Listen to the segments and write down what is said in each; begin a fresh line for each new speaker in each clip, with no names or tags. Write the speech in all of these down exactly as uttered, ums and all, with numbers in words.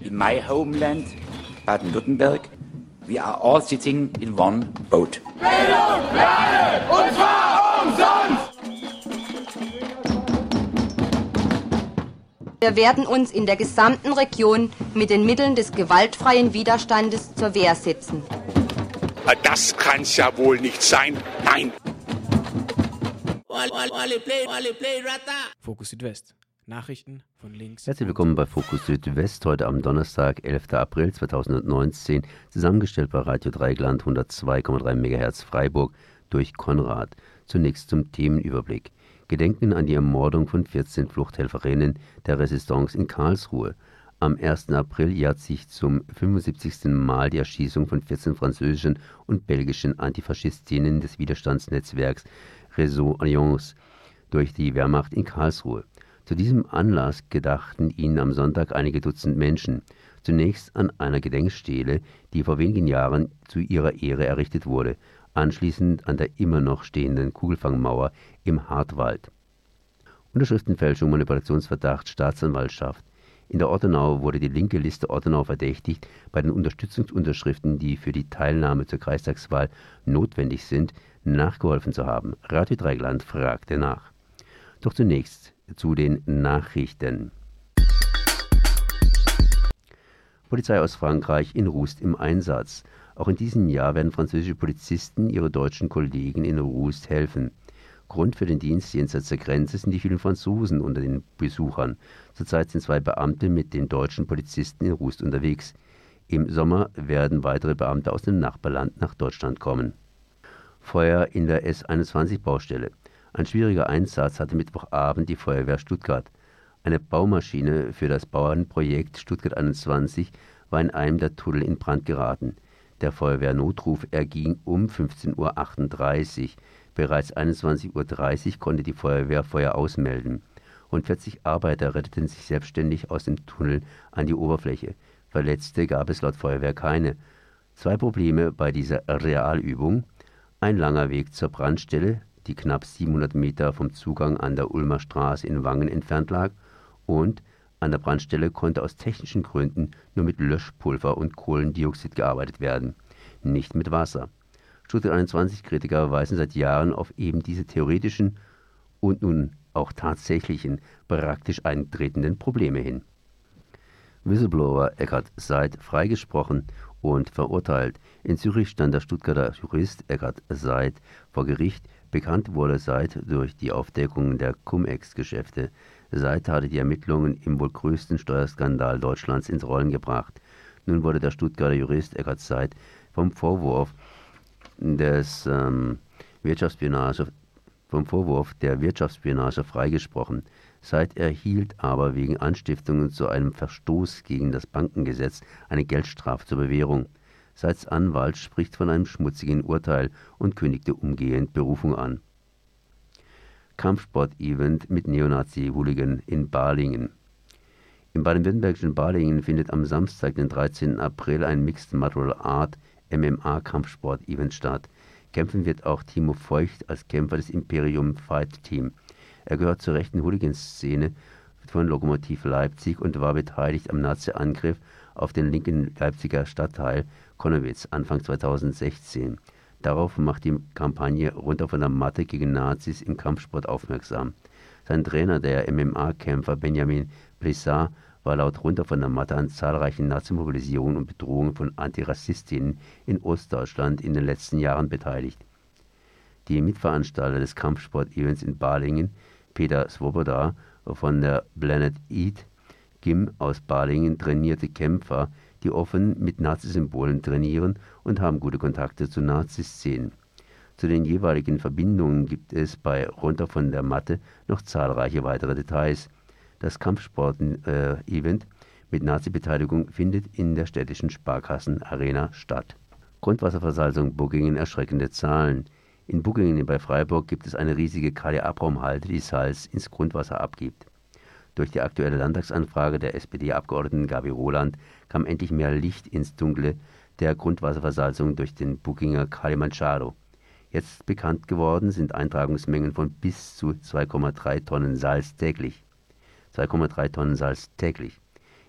in my homeland, Baden-Württemberg, we are all sitting in one boat.
Bildung, Lade, und zwar umsonst!
Wir werden uns in der gesamten Region mit den Mitteln des gewaltfreien Widerstandes zur Wehr setzen.
Das kann's ja wohl nicht sein. Nein!
Fokus Südwest. Nachrichten von links.
Herzlich willkommen bei Fokus Südwest, heute am Donnerstag, elfter April zweitausendneunzehn, zusammengestellt bei Radio Dreieckland hundertzwei Komma drei Megahertz Freiburg durch Konrad. Zunächst zum Themenüberblick. Gedenken an die Ermordung von vierzehn Fluchthelferinnen der Resistance in Karlsruhe. Am ersten April jährt sich zum fünfundsiebzigsten Mal die Erschießung von vierzehn französischen und belgischen Antifaschistinnen des Widerstandsnetzwerks Réseau Alliance durch die Wehrmacht in Karlsruhe. Zu diesem Anlass gedachten ihnen am Sonntag einige Dutzend Menschen. Zunächst an einer Gedenkstele, die vor wenigen Jahren zu ihrer Ehre errichtet wurde, anschließend an der immer noch stehenden Kugelfangmauer im Hartwald. Unterschriftenfälschung, Manipulationsverdacht, Staatsanwaltschaft. In der Ortenau wurde die linke Liste Ortenau verdächtigt, bei den Unterstützungsunterschriften, die für die Teilnahme zur Kreistagswahl notwendig sind, nachgeholfen zu haben. Radio Dreieckland fragte nach. Doch zunächst zu den Nachrichten. Polizei aus Frankreich in Roust im Einsatz. Auch in diesem Jahr werden französische Polizisten ihre deutschen Kollegen in Roust helfen. Grund für den Dienst jenseits der Grenze sind die vielen Franzosen unter den Besuchern. Zurzeit sind zwei Beamte mit den deutschen Polizisten in Roust unterwegs. Im Sommer werden weitere Beamte aus dem Nachbarland nach Deutschland kommen. Feuer in der S einundzwanzig-Baustelle. Ein schwieriger Einsatz hatte Mittwochabend die Feuerwehr Stuttgart. Eine Baumaschine für das Bauernprojekt Stuttgart einundzwanzig war in einem der Tunnel in Brand geraten. Der Feuerwehrnotruf erging um fünfzehn Uhr achtunddreißig. Bereits einundzwanzig Uhr dreißig konnte die Feuerwehr Feuer ausmelden. Rund vierzig Arbeiter retteten sich selbstständig aus dem Tunnel an die Oberfläche. Verletzte gab es laut Feuerwehr keine. Zwei Probleme bei dieser Realübung: ein langer Weg zur Brandstelle, die knapp siebenhundert Meter vom Zugang an der Ulmer Straße in Wangen entfernt lag, und an der Brandstelle konnte aus technischen Gründen nur mit Löschpulver und Kohlendioxid gearbeitet werden, nicht mit Wasser. Stuttgart einundzwanzig-Kritiker weisen seit Jahren auf eben diese theoretischen und nun auch tatsächlichen, praktisch eintretenden Probleme hin. Whistleblower Eckhard Seid freigesprochen und verurteilt. In Zürich stand der Stuttgarter Jurist Eckhard Seid vor Gericht. Bekannt wurde Seid durch die Aufdeckung der Cum-Ex-Geschäfte. Seid hatte die Ermittlungen im wohl größten Steuerskandal Deutschlands ins Rollen gebracht. Nun wurde der Stuttgarter Jurist Eckhard Seid vom Vorwurf des ähm, Wirtschaftsspionage, vom Vorwurf der Wirtschaftsspionage freigesprochen. Seid erhielt aber wegen Anstiftung zu einem Verstoß gegen das Bankengesetz eine Geldstrafe zur Bewährung. Seids Anwalt spricht von einem schmutzigen Urteil und kündigte umgehend Berufung an. Kampfsport-Event mit Neonazi-Hooligan in Balingen. Im baden-württembergischen Balingen findet am Samstag, den dreizehnten April, ein Mixed Martial Art M M A-Kampfsport-Event statt. Kämpfen wird auch Timo Feucht als Kämpfer des Imperium Fight Team. Er gehört zur rechten Hooligan-Szene von Lokomotiv Leipzig und war beteiligt am Nazi-Angriff auf den linken Leipziger Stadtteil Konnewitz Anfang zweitausendsechzehn. Darauf macht die Kampagne Runter von der Matte gegen Nazis im Kampfsport aufmerksam. Sein Trainer, der M M A-Kämpfer Benjamin Plissard, war laut Runter von der Matte an zahlreichen Nazi-Mobilisierungen und Bedrohungen von Antirassistinnen in Ostdeutschland in den letzten Jahren beteiligt. Die Mitveranstalter des Kampfsport-Events in Balingen, Peter Svoboda von der Planet Eat Gym aus Balingen, trainierte Kämpfer, die offen mit Nazisymbolen trainieren und haben gute Kontakte zu Nazi-Szenen. Zu den jeweiligen Verbindungen gibt es bei Runter von der Matte noch zahlreiche weitere Details. Das Kampfsport-Event äh, mit Nazi-Beteiligung findet in der städtischen Sparkassen-Arena statt. Grundwasserversalzung Buggingen, erschreckende Zahlen. In Buggingen bei Freiburg gibt es eine riesige Kaliabraumhalde, die Salz ins Grundwasser abgibt. Durch die aktuelle Landtagsanfrage der S P D-Abgeordneten Gabi Roland kam endlich mehr Licht ins Dunkle der Grundwasserversalzung durch den Bugginger Kalimandscharo. Jetzt bekannt geworden sind Eintragungsmengen von bis zu zwei Komma drei Tonnen Salz täglich. zwei Komma drei Tonnen Salz täglich.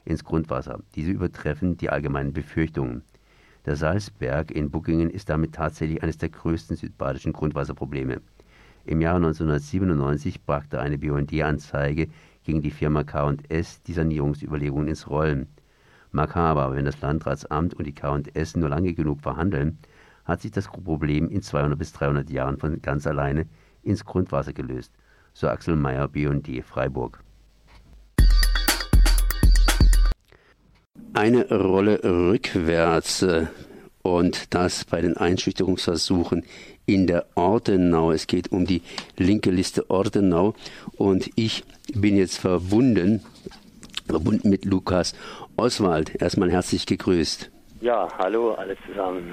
ins Grundwasser. Diese übertreffen die allgemeinen Befürchtungen. Der Salzberg in Buckingen ist damit tatsächlich eines der größten südbadischen Grundwasserprobleme. Im Jahre neunzehnhundertsiebenundneunzig brachte eine B U N D-Anzeige gegen die Firma K und S die Sanierungsüberlegungen ins Rollen. Makaber, wenn das Landratsamt und die K und S nur lange genug verhandeln, hat sich das Problem in zweihundert bis dreihundert Jahren von ganz alleine ins Grundwasser gelöst. So Axel Meyer, B U N D Freiburg. Eine Rolle rückwärts und das bei den Einschüchterungsversuchen in der Ortenau. Es geht um die linke Liste Ortenau und ich bin jetzt verbunden, verbunden mit Lukas Oswald. Erstmal herzlich gegrüßt.
Ja, hallo alle zusammen.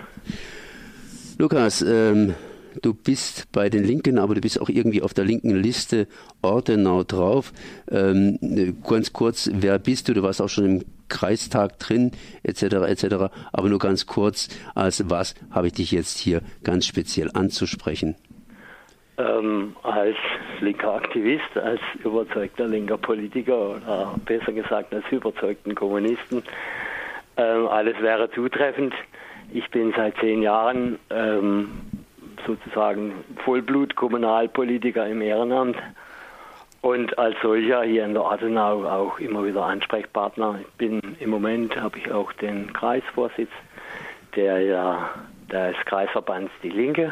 Lukas, ähm, du bist bei den Linken, aber du bist auch irgendwie auf der linken Liste Ortenau drauf. Ähm, ganz kurz, wer bist du? Du warst auch schon im Kreistag drin, et cetera et cetera. Aber nur ganz kurz, als was habe ich dich jetzt hier ganz speziell anzusprechen?
Ähm, als linker Aktivist, als überzeugter linker Politiker oder besser gesagt als überzeugten Kommunisten. Ähm, alles wäre zutreffend. Ich bin seit zehn Jahren ähm, sozusagen Vollblut-Kommunalpolitiker im Ehrenamt und als solcher hier in der Ortenau auch immer wieder Ansprechpartner. Ich bin im Moment, habe ich auch den Kreisvorsitz der ja des Kreisverbands Die Linke.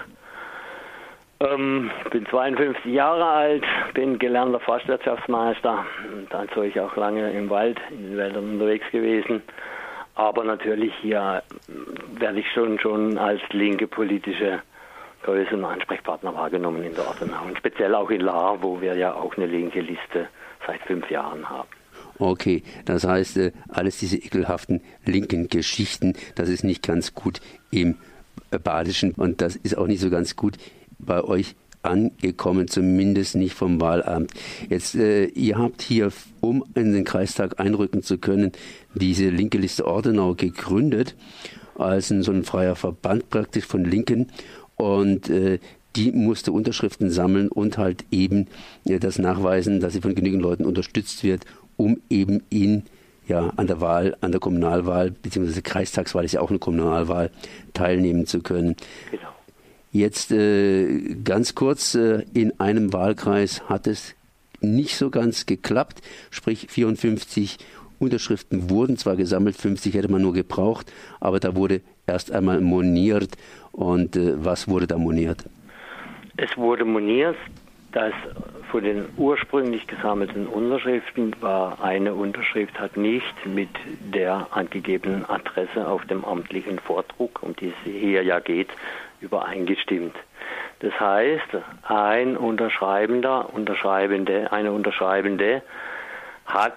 Ähm, bin zweiundfünfzig Jahre alt, bin gelernter Forstwirtschaftsmeister und als solcher auch lange im Wald, in den Wäldern unterwegs gewesen. Aber natürlich hier werde ich schon, schon als linke politische Größe und Ansprechpartner wahrgenommen in der Ortenau. Und speziell auch in Lahr, wo wir ja auch eine linke Liste seit fünf Jahren haben.
Okay, das heißt, alles diese ekelhaften linken Geschichten, das ist nicht ganz gut im Badischen und das ist auch nicht so ganz gut bei euch angekommen, zumindest nicht vom Wahlamt. Jetzt, äh, ihr habt hier, um in den Kreistag einrücken zu können, diese linke Liste Ortenau gegründet, als ein, so ein freier Verband praktisch von Linken und äh, die musste Unterschriften sammeln und halt eben ja, das nachweisen, dass sie von genügend Leuten unterstützt wird, um eben in ja, an der Wahl, an der Kommunalwahl, beziehungsweise Kreistagswahl ist ja auch eine Kommunalwahl, teilnehmen zu können. Genau. Jetzt äh, ganz kurz, äh, in einem Wahlkreis hat es nicht so ganz geklappt, sprich vierundfünfzig Unterschriften wurden zwar gesammelt, fünfzig hätte man nur gebraucht, aber da wurde erst einmal moniert. Und äh, was wurde da moniert?
Es wurde moniert, dass von den ursprünglich gesammelten Unterschriften war eine Unterschrift hat nicht mit der angegebenen Adresse auf dem amtlichen Vordruck, um die es hier ja geht, übereingestimmt. Das heißt, ein Unterschreibender, Unterschreibende, eine Unterschreibende hat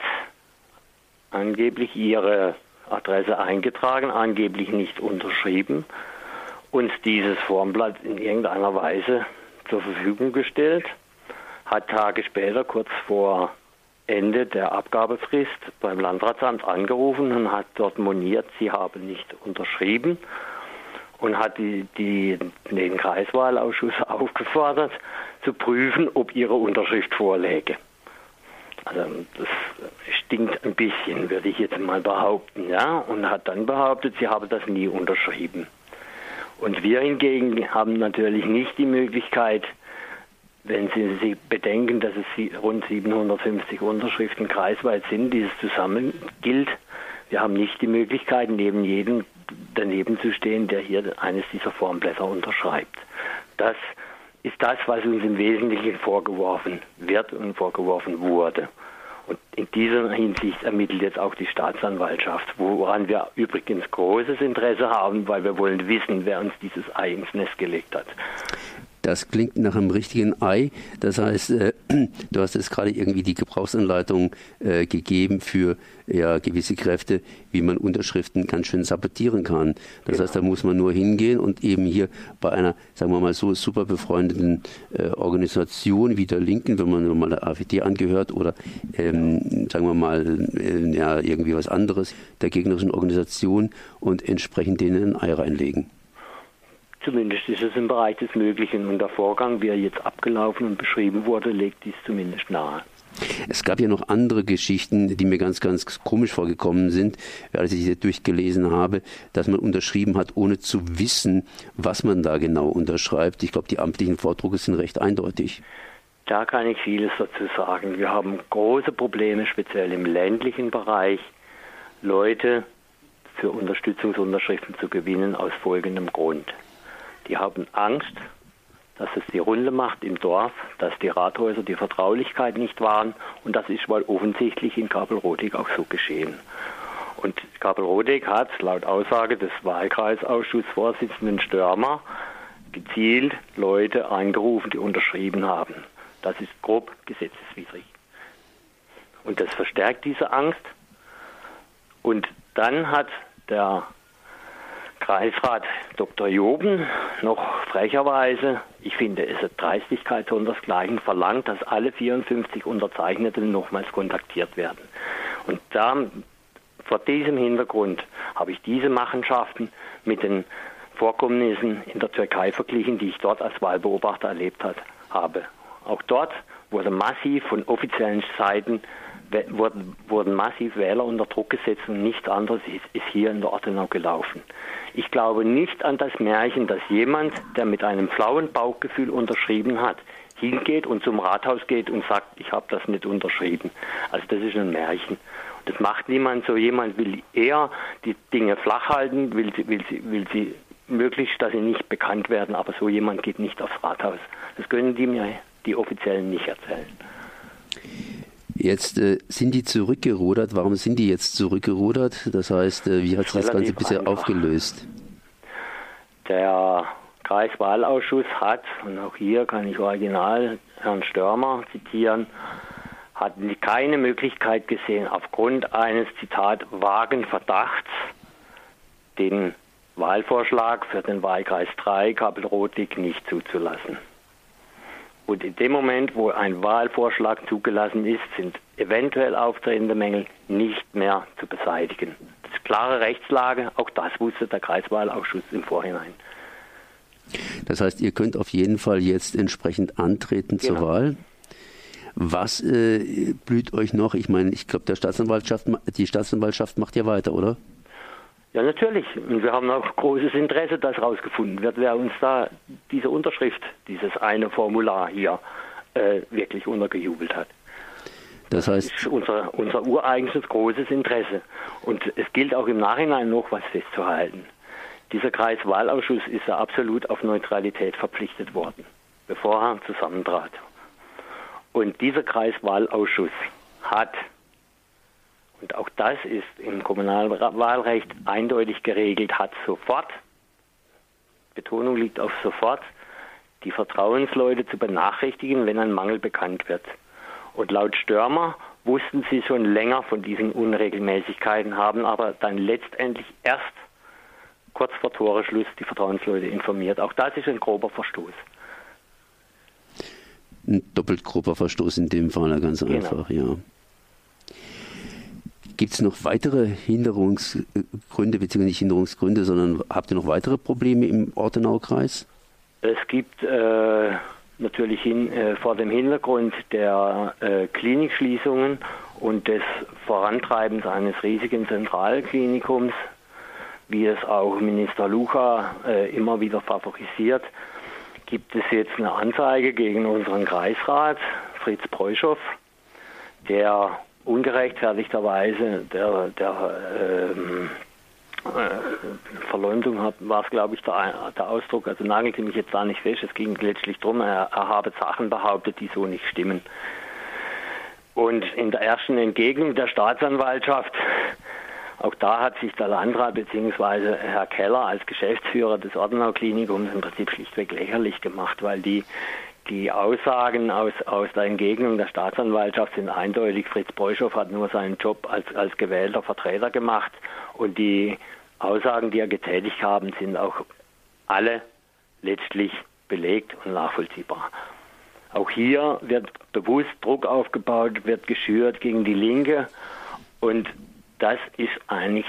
angeblich ihre Adresse eingetragen, angeblich nicht unterschrieben und dieses Formblatt in irgendeiner Weise zur Verfügung gestellt, hat Tage später, kurz vor Ende der Abgabefrist, beim Landratsamt angerufen und hat dort moniert, sie habe nicht unterschrieben und hat die, die, den Kreiswahlausschuss aufgefordert, zu prüfen, ob ihre Unterschrift vorläge. Also das stinkt ein bisschen, würde ich jetzt mal behaupten, ja, und hat dann behauptet, sie habe das nie unterschrieben. Und wir hingegen haben natürlich nicht die Möglichkeit, wenn Sie sich bedenken, dass es rund siebenhundertfünfzig Unterschriften kreisweit sind, die es zusammen gilt. Wir haben nicht die Möglichkeit, neben jedem daneben zu stehen, der hier eines dieser Formblätter unterschreibt. Das ist das, was uns im Wesentlichen vorgeworfen wird und vorgeworfen wurde. Und in dieser Hinsicht ermittelt jetzt auch die Staatsanwaltschaft, woran wir übrigens großes Interesse haben, weil wir wollen wissen, wer uns dieses Ei ins Nest gelegt hat.
Das klingt nach einem richtigen Ei. Das heißt, äh, du hast jetzt gerade irgendwie die Gebrauchsanleitung äh, gegeben für ja, gewisse Kräfte, wie man Unterschriften ganz schön sabotieren kann. Das genau. heißt, da muss man nur hingehen und eben hier bei einer, sagen wir mal so, super befreundeten äh, Organisation wie der Linken, wenn man mal der A f D angehört oder ähm, sagen wir mal äh, ja, irgendwie was anderes, der gegnerischen Organisation und entsprechend denen ein Ei reinlegen.
Zumindest ist es im Bereich des Möglichen und der Vorgang, wie er jetzt abgelaufen und beschrieben wurde, legt dies zumindest nahe.
Es gab ja noch andere Geschichten, die mir ganz, ganz komisch vorgekommen sind, als ich sie durchgelesen habe, dass man unterschrieben hat, ohne zu wissen, was man da genau unterschreibt. Ich glaube, die amtlichen Vordrucke sind recht eindeutig.
Da kann ich vieles dazu sagen. Wir haben große Probleme, speziell im ländlichen Bereich, Leute für Unterstützungsunterschriften zu gewinnen aus folgendem Grund. Die haben Angst, dass es die Runde macht im Dorf, dass die Rathäuser die Vertraulichkeit nicht wahren, und das ist wohl offensichtlich in Kappelrodig auch so geschehen. Und Kappelrodig hat laut Aussage des Wahlkreisausschussvorsitzenden Störmer gezielt Leute angerufen, die unterschrieben haben. Das ist grob gesetzeswidrig. Und das verstärkt diese Angst. Und dann hat der Kreisrat Doktor Joben noch frecherweise, ich finde es eine Dreistigkeit sondersgleichen, verlangt, dass alle vierundfünfzig Unterzeichneten nochmals kontaktiert werden. Und da, vor diesem Hintergrund habe ich diese Machenschaften mit den Vorkommnissen in der Türkei verglichen, die ich dort als Wahlbeobachter erlebt hat, habe. Auch dort wurde massiv von offiziellen Seiten Wurden, wurden massiv Wähler unter Druck gesetzt und nichts anderes ist, ist hier in der Ortenau gelaufen. Ich glaube nicht an das Märchen, dass jemand, der mit einem flauen Bauchgefühl unterschrieben hat, hingeht und zum Rathaus geht und sagt, ich habe das nicht unterschrieben. Also das ist ein Märchen. Das macht niemand so. Jemand will eher die Dinge flach halten, will sie, will sie, will sie möglichst, dass sie nicht bekannt werden, aber so jemand geht nicht aufs Rathaus. Das können die mir, die Offiziellen, nicht erzählen.
Jetzt äh, sind die zurückgerudert. Warum sind die jetzt zurückgerudert? Das heißt, äh, wie hat sich das Ganze bisher einfach aufgelöst?
Der Kreiswahlausschuss hat, und auch hier kann ich original Herrn Störmer zitieren, hat keine Möglichkeit gesehen, aufgrund eines, Zitat, vagen Verdachts, den Wahlvorschlag für den Wahlkreis drei Kappelrodig nicht zuzulassen. Und in dem Moment, wo ein Wahlvorschlag zugelassen ist, sind eventuell auftretende Mängel nicht mehr zu beseitigen. Das ist klare Rechtslage, auch das wusste der Kreiswahlausschuss im Vorhinein.
Das heißt, ihr könnt auf jeden Fall jetzt entsprechend antreten
Genau.
zur Wahl. Was äh, blüht euch noch? Ich meine, ich glaube, der Staatsanwaltschaft, die Staatsanwaltschaft macht ja weiter, oder?
Ja, natürlich. Und wir haben auch großes Interesse, dass herausgefunden wird, wer uns da diese Unterschrift, dieses eine Formular hier äh, wirklich untergejubelt hat.
Das heißt,
das ist unser, unser ureigenes großes Interesse. Und es gilt auch im Nachhinein noch was festzuhalten. Dieser Kreiswahlausschuss ist ja absolut auf Neutralität verpflichtet worden, bevor er zusammentrat. Und dieser Kreiswahlausschuss hat, und auch das ist im Kommunalwahlrecht eindeutig geregelt, hat sofort, Betonung liegt auf sofort, die Vertrauensleute zu benachrichtigen, wenn ein Mangel bekannt wird. Und laut Störmer wussten sie schon länger von diesen Unregelmäßigkeiten, haben aber dann letztendlich erst kurz vor Toreschluss die Vertrauensleute informiert. Auch das ist ein grober Verstoß.
Ein doppelt grober Verstoß in dem Fall, ganz einfach, genau. Ja. Gibt es noch weitere Hinderungsgründe, beziehungsweise nicht Hinderungsgründe, sondern habt ihr noch weitere Probleme im Ortenaukreis?
Es gibt äh, natürlich hin, äh, vor dem Hintergrund der äh, Klinikschließungen und des Vorantreibens eines riesigen Zentralklinikums, wie es auch Minister Lucha äh, immer wieder favorisiert, gibt es jetzt eine Anzeige gegen unseren Kreisrat, Fritz Breuschow, der ungerechtfertigterweise der, der ähm, äh, Verleumdung hat, war es, glaube ich, der, der Ausdruck, also nagelt sie mich jetzt da nicht fest, es ging letztlich darum, er, er habe Sachen behauptet, die so nicht stimmen. Und in der ersten Entgegnung der Staatsanwaltschaft, auch da hat sich der Landrat bzw. Herr Keller als Geschäftsführer des Ortenau-Klinikums im Prinzip schlichtweg lächerlich gemacht, weil die Die Aussagen aus, aus der Entgegnung der Staatsanwaltschaft sind eindeutig. Fritz Breuschow hat nur seinen Job als, als gewählter Vertreter gemacht und die Aussagen, die er getätigt haben, sind auch alle letztlich belegt und nachvollziehbar. Auch hier wird bewusst Druck aufgebaut, wird geschürt gegen die Linke und das ist eigentlich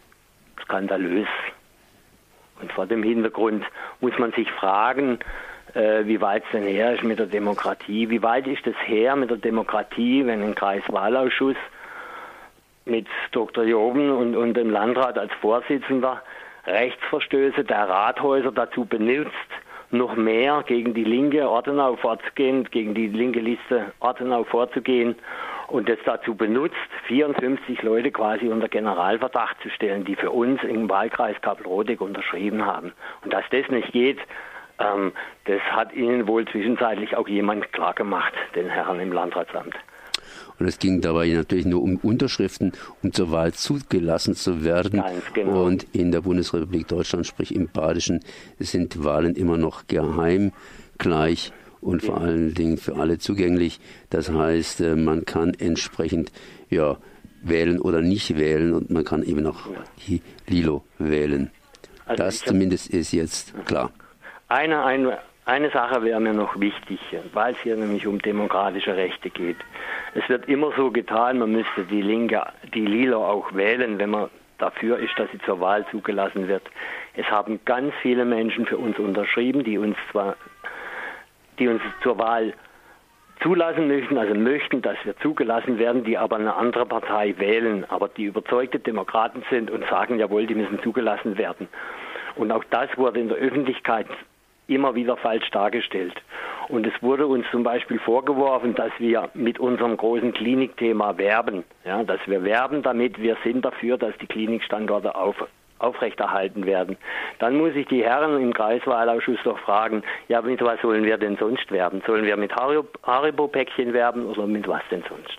skandalös. Und vor dem Hintergrund muss man sich fragen, äh, wie weit es denn her ist mit der Demokratie. Wie weit ist es her mit der Demokratie, wenn ein Kreiswahlausschuss mit Doktor Joben und, und dem Landrat als Vorsitzender Rechtsverstöße der Rathäuser dazu benutzt, noch mehr gegen die linke Ortenau vorzugehen, gegen die linke Liste Ortenau vorzugehen und das dazu benutzt, vierundfünfzig Leute quasi unter Generalverdacht zu stellen, die für uns im Wahlkreis Kappelrodeck unterschrieben haben. Und dass das nicht geht, ähm, das hat Ihnen wohl zwischenzeitlich auch jemand klargemacht, den Herren im Landratsamt.
Und es ging dabei natürlich nur um Unterschriften, um zur Wahl zugelassen zu werden.
Ganz genau.
Und in der Bundesrepublik Deutschland, sprich im Badischen, sind Wahlen immer noch geheim, gleich und vor allen Dingen für alle zugänglich. Das heißt, man kann entsprechend ja, wählen oder nicht wählen und man kann eben auch die Lilo wählen. Also das zumindest ist jetzt klar.
Eine, eine, eine Sache wäre mir noch wichtig, weil es hier nämlich um demokratische Rechte geht. Es wird immer so getan, man müsste die Linke, die Lilo auch wählen, wenn man dafür ist, dass sie zur Wahl zugelassen wird. Es haben ganz viele Menschen für uns unterschrieben, die uns zwar, die uns zur Wahl zulassen möchten, also möchten, dass wir zugelassen werden, die aber eine andere Partei wählen, aber die überzeugte Demokraten sind und sagen, jawohl, die müssen zugelassen werden. Und auch das wurde in der Öffentlichkeit immer wieder falsch dargestellt. Und es wurde uns zum Beispiel vorgeworfen, dass wir mit unserem großen Klinikthema werben. Ja, dass wir werben damit, wir sind dafür, dass die Klinikstandorte auf, aufrechterhalten werden. Dann muss ich die Herren im Kreiswahlausschuss doch fragen, ja, mit was sollen wir denn sonst werben? Sollen wir mit Haribo-Päckchen werben oder mit was denn sonst?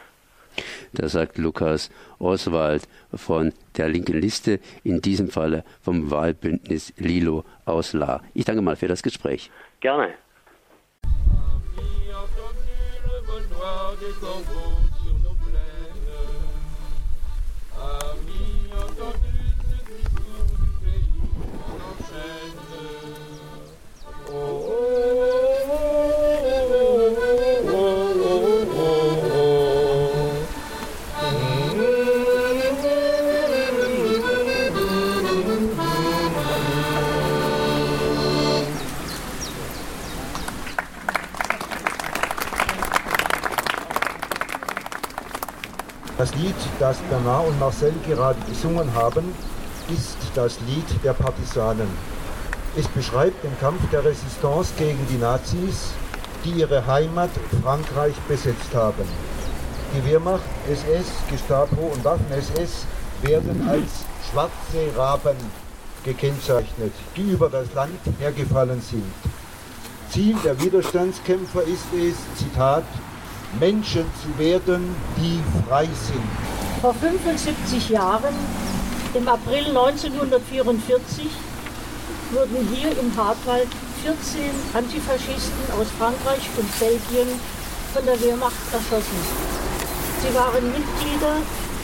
Das sagt Lukas Oswald von der linken Liste, in diesem Falle vom Wahlbündnis Lilo aus Lahr. Ich danke mal für das Gespräch.
Gerne.
Das Lied, das Bernard und Marcel gerade gesungen haben, ist das Lied der Partisanen. Es beschreibt den Kampf der Resistance gegen die Nazis, die ihre Heimat Frankreich besetzt haben. Die Wehrmacht, S S, Gestapo und Waffen-S S werden als schwarze Raben gekennzeichnet, die über das Land hergefallen sind. Ziel der Widerstandskämpfer ist es, Zitat, Menschen zu werden, die frei sind.
Vor fünfundsiebzig Jahren, im April neunzehnhundertvierundvierzig, wurden hier im Hartwald vierzehn Antifaschisten aus Frankreich und Belgien von der Wehrmacht erschossen. Sie waren Mitglieder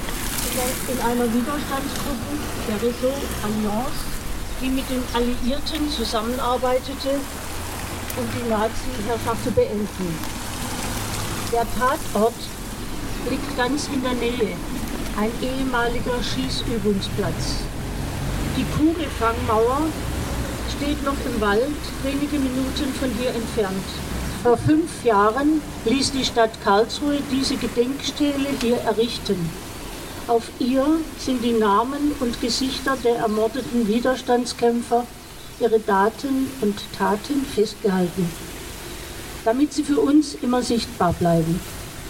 in einer Widerstandsgruppe, der Réseau Alliance, die mit den Alliierten zusammenarbeitete, um die Nazi-Herrschaft zu beenden. Der Tatort liegt ganz in der Nähe, ein ehemaliger Schießübungsplatz. Die Kugelfangmauer steht noch im Wald, wenige Minuten von hier entfernt. Vor fünf Jahren ließ die Stadt Karlsruhe diese Gedenkstele hier errichten. Auf ihr sind die Namen und Gesichter der ermordeten Widerstandskämpfer, ihre Daten und Taten festgehalten, damit sie für uns immer sichtbar bleiben.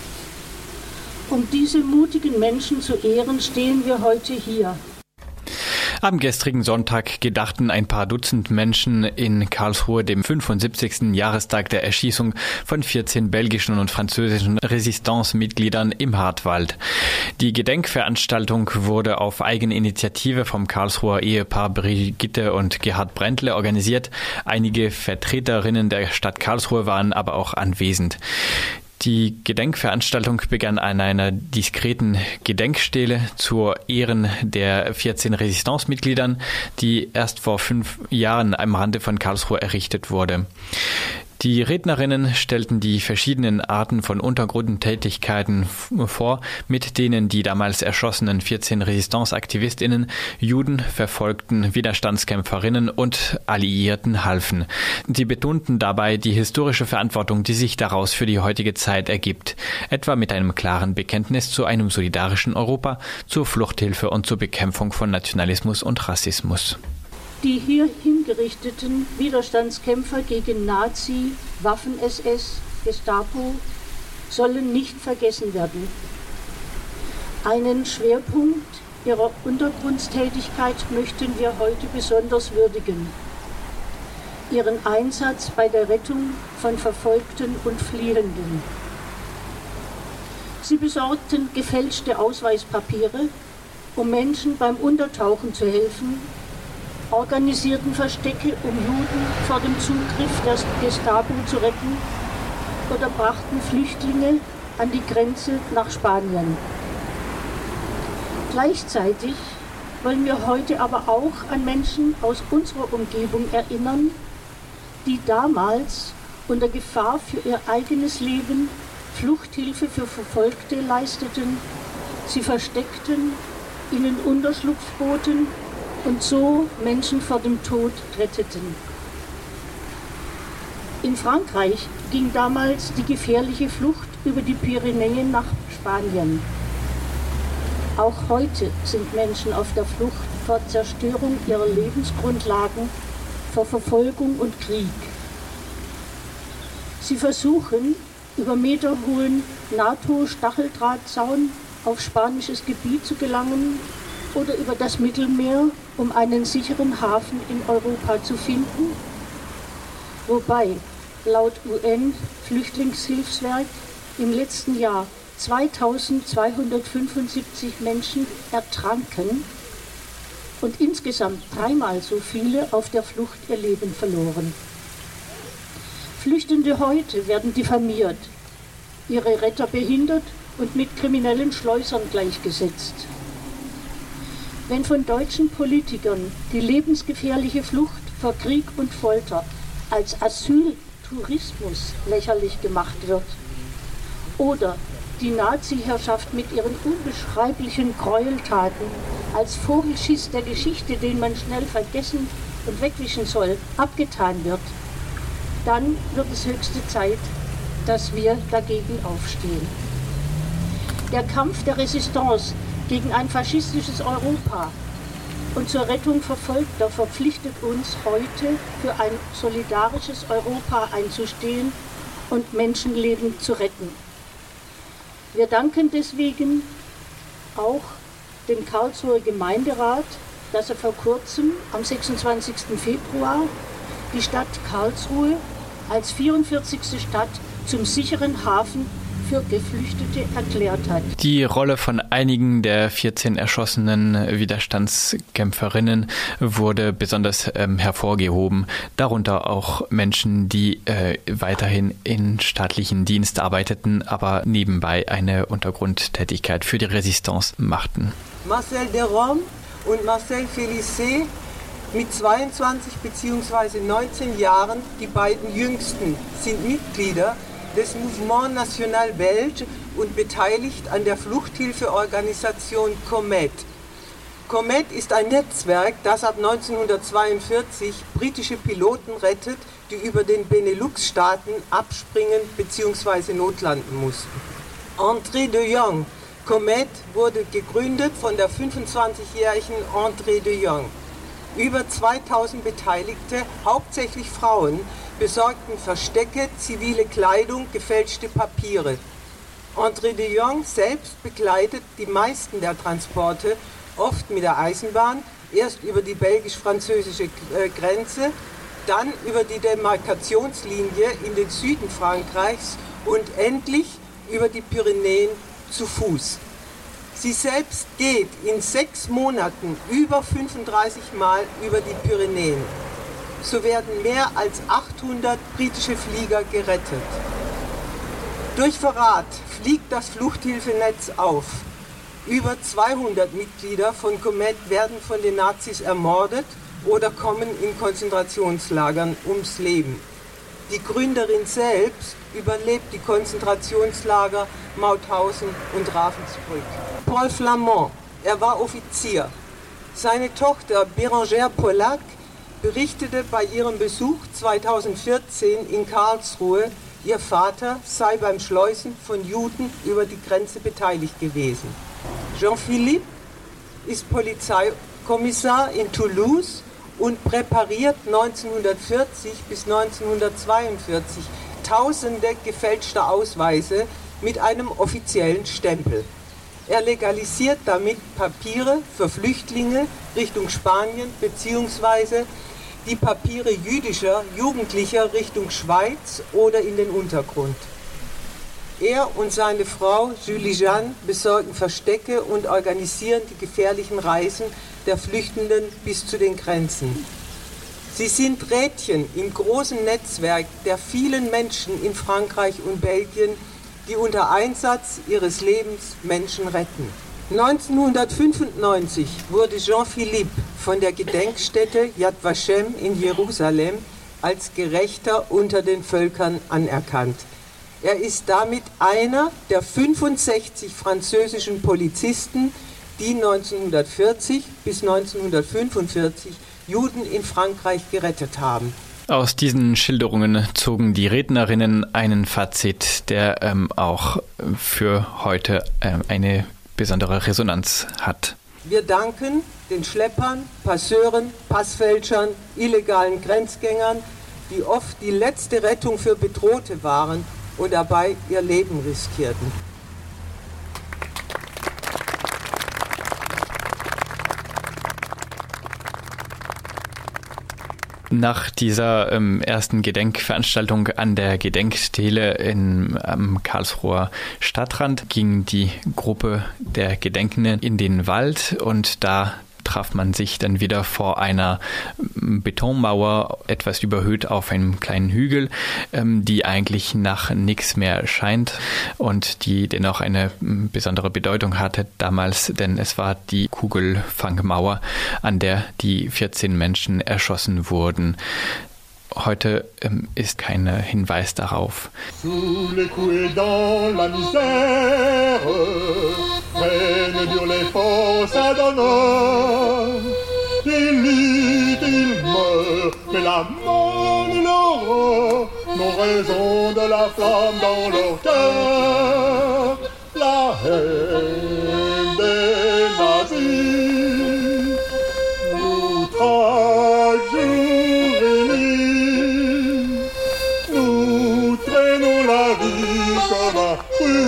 Um diese mutigen Menschen zu ehren, stehen wir heute hier.
Am gestrigen Sonntag gedachten ein paar Dutzend Menschen in Karlsruhe dem fünfundsiebzigsten Jahrestag der Erschießung von vierzehn belgischen und französischen Resistance-Mitgliedern im Hartwald. Die Gedenkveranstaltung wurde auf Eigeninitiative vom Karlsruher Ehepaar Brigitte und Gerhard Brändle organisiert. Einige Vertreterinnen der Stadt Karlsruhe waren aber auch anwesend. Die Gedenkveranstaltung begann an einer diskreten Gedenkstele zur Ehren der vierzehn Resistance-Mitgliedern, die erst vor fünf Jahren am Rande von Karlsruhe errichtet wurde. Die Rednerinnen stellten die verschiedenen Arten von Untergrundtätigkeiten vor, mit denen die damals erschossenen vierzehn Resistance-AktivistInnen, Juden, verfolgten Widerstandskämpferinnen und Alliierten halfen. Sie betonten dabei die historische Verantwortung, die sich daraus für die heutige Zeit ergibt, etwa mit einem klaren Bekenntnis zu einem solidarischen Europa, zur Fluchthilfe und zur Bekämpfung von Nationalismus und Rassismus.
Die hier hingerichteten Widerstandskämpfer gegen Nazi, Waffen-S S, Gestapo sollen nicht vergessen werden. Einen Schwerpunkt ihrer Untergrundstätigkeit möchten wir heute besonders würdigen: ihren Einsatz bei der Rettung von Verfolgten und Fliehenden. Sie besorgten gefälschte Ausweispapiere, um Menschen beim Untertauchen zu helfen, organisierten Verstecke, um Juden vor dem Zugriff der Gestapo zu retten, oder brachten Flüchtlinge an die Grenze nach Spanien. Gleichzeitig wollen wir heute aber auch an Menschen aus unserer Umgebung erinnern, die damals unter Gefahr für ihr eigenes Leben Fluchthilfe für Verfolgte leisteten, sie versteckten, ihnen Unterschlupf boten und so Menschen vor dem Tod retteten. In Frankreich ging damals die gefährliche Flucht über die Pyrenäen nach Spanien. Auch heute sind Menschen auf der Flucht vor Zerstörung ihrer Lebensgrundlagen, vor Verfolgung und Krieg. Sie versuchen, über meterhohen NATO-Stacheldrahtzaun auf spanisches Gebiet zu gelangen oder über das Mittelmeer, um einen sicheren Hafen in Europa zu finden, wobei laut U N-Flüchtlingshilfswerk im letzten Jahr zweitausendzweihundertfünfundsiebzig Menschen ertranken und insgesamt dreimal so viele auf der Flucht ihr Leben verloren. Flüchtende heute werden diffamiert, ihre Retter behindert und mit kriminellen Schleusern gleichgesetzt. Wenn von deutschen Politikern die lebensgefährliche Flucht vor Krieg und Folter als Asyltourismus lächerlich gemacht wird oder die Nazi-Herrschaft mit ihren unbeschreiblichen Gräueltaten als Vogelschiss der Geschichte, den man schnell vergessen und wegwischen soll, abgetan wird, dann wird es höchste Zeit, dass wir dagegen aufstehen. Der Kampf der Resistance gegen ein faschistisches Europa und zur Rettung Verfolgter verpflichtet uns heute, für ein solidarisches Europa einzustehen und Menschenleben zu retten. Wir danken deswegen auch dem Karlsruher Gemeinderat, dass er vor kurzem, am sechsundzwanzigsten Februar, die Stadt Karlsruhe als vierundvierzigste Stadt zum sicheren Hafen für Geflüchtete erklärt hat.
Die Rolle von einigen der vierzehn erschossenen Widerstandskämpferinnen wurde besonders ähm, hervorgehoben, darunter auch Menschen, die äh, weiterhin in staatlichen Dienst arbeiteten, aber nebenbei eine Untergrundtätigkeit für die Resistance machten.
Marcel Derome und Marcel Félicé mit zweiundzwanzig bzw. neunzehn Jahren, die beiden jüngsten, sind Mitglieder des Mouvement National Belge und beteiligt an der Fluchthilfeorganisation COMET. COMET ist ein Netzwerk, das ab neunzehnhundertzweiundvierzig britische Piloten rettet, die über den Benelux-Staaten abspringen bzw. notlanden mussten. André de Jong. COMET wurde gegründet von der fünfundzwanzigjährigen André de Jong. Über zweitausend Beteiligte, hauptsächlich Frauen, besorgten Verstecke, zivile Kleidung, gefälschte Papiere. André de Jong selbst begleitet die meisten der Transporte, oft mit der Eisenbahn, erst über die belgisch-französische Grenze, dann über die Demarkationslinie in den Süden Frankreichs und endlich über die Pyrenäen zu Fuß. Sie selbst geht in sechs Monaten über fünfunddreißig Mal über die Pyrenäen. So werden mehr als achthundert britische Flieger gerettet. Durch Verrat fliegt das Fluchthilfenetz auf. Über zweihundert Mitglieder von COMET werden von den Nazis ermordet oder kommen in Konzentrationslagern ums Leben. Die Gründerin selbst überlebt die Konzentrationslager Mauthausen und Ravensbrück. Paul Flamand, er war Offizier. Seine Tochter Bérangère Pollack berichtete bei ihrem Besuch zweitausendvierzehn in Karlsruhe, ihr Vater sei beim Schleusen von Juden über die Grenze beteiligt gewesen. Jean-Philippe ist Polizeikommissar in Toulouse und präpariert neunzehnhundertvierzig bis neunzehnhundertzweiundvierzig tausende gefälschter Ausweise mit einem offiziellen Stempel. Er legalisiert damit Papiere für Flüchtlinge Richtung Spanien bzw. die Papiere jüdischer Jugendlicher Richtung Schweiz oder in den Untergrund. Er und seine Frau Julie Jeanne besorgen Verstecke und organisieren die gefährlichen Reisen der Flüchtenden bis zu den Grenzen. Sie sind Rädchen im großen Netzwerk der vielen Menschen in Frankreich und Belgien, die unter Einsatz ihres Lebens Menschen retten. neunzehnhundertfünfundneunzig wurde Jean-Philippe von der Gedenkstätte Yad Vashem in Jerusalem als Gerechter unter den Völkern anerkannt. Er ist damit einer der fünfundsechzig französischen Polizisten, die neunzehnhundertvierzig bis neunzehnhundertfünfundvierzig Juden in Frankreich gerettet haben.
Aus diesen Schilderungen zogen die Rednerinnen einen Fazit, der ähm, auch für heute ähm, eine besondere Resonanz hat.
Wir danken den Schleppern, Passeuren, Passfälschern, illegalen Grenzgängern, die oft die letzte Rettung für Bedrohte waren und dabei ihr Leben riskierten.
Nach dieser ähm, ersten Gedenkveranstaltung an der Gedenkstele in, am Karlsruher Stadtrand ging die Gruppe der Gedenkenden in den Wald und da traf man sich dann wieder vor einer Betonmauer, etwas überhöht auf einem kleinen Hügel, ähm, die eigentlich nach nichts mehr scheint und die dennoch eine besondere Bedeutung hatte damals, denn es war die Kugelfangmauer, an der die vierzehn Menschen erschossen wurden. Heute ähm, ist kein Hinweis darauf.
Sous les coups et dans la misère, règne dur les forces à d'honneur. Il lit, il meurt, mais la mort et l'aurore n'ont raison de la flamme dans leur cœur. La haine des nazis nous traque jour et nuit. Nous traînons la vie comme un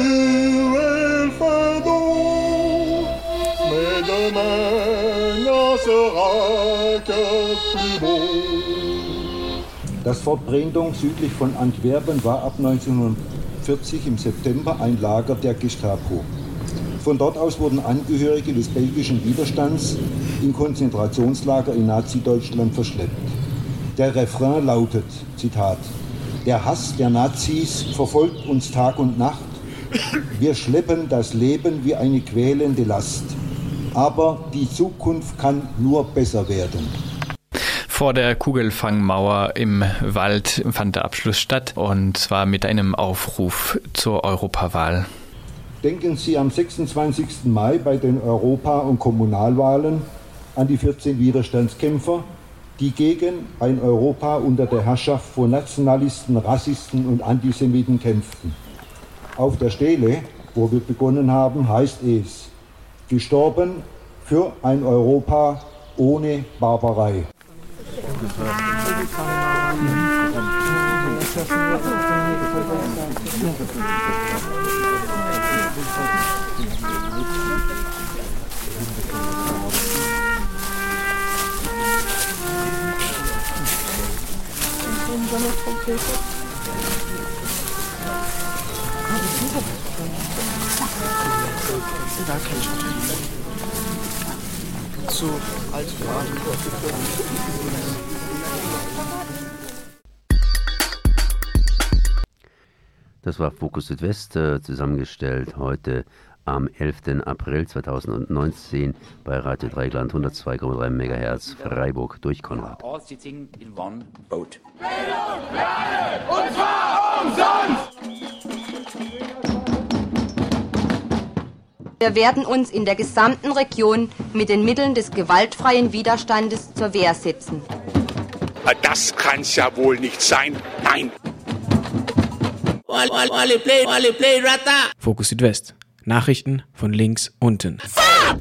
cruel fardeau, mais demain n'en sera que plus beau.
Das Fort Brendong südlich von Antwerpen war ab neunzehnhundertvierzig im September ein Lager der Gestapo. Von dort aus wurden Angehörige des belgischen Widerstands in Konzentrationslager in Nazi-Deutschland verschleppt. Der Refrain lautet, Zitat, der Hass der Nazis verfolgt uns Tag und Nacht. Wir schleppen das Leben wie eine quälende Last. Aber die Zukunft kann nur besser werden.
Vor der Kugelfangmauer im Wald fand der Abschluss statt und zwar mit einem Aufruf zur Europawahl.
Denken Sie am sechsundzwanzigsten Mai bei den Europa- und Kommunalwahlen an die vierzehn Widerstandskämpfer, die gegen ein Europa unter der Herrschaft von Nationalisten, Rassisten und Antisemiten kämpften. Auf der Stele, wo wir begonnen haben, heißt es, gestorben für ein Europa ohne Barbarei.
Zu alt für
Das war Fokus Südwest, zusammengestellt heute am elften April zweitausendneunzehn bei Radio Dreieckland hundertzwei Komma drei Megahertz Freiburg durch Konrad.
All sitting in one boat.
Bildung für alle, und zwar umsonst!
Wir werden uns in der gesamten Region mit den Mitteln des gewaltfreien Widerstandes zur Wehr setzen.
Das kann's ja wohl nicht sein. Nein!
Fokus Südwest. Nachrichten von links unten.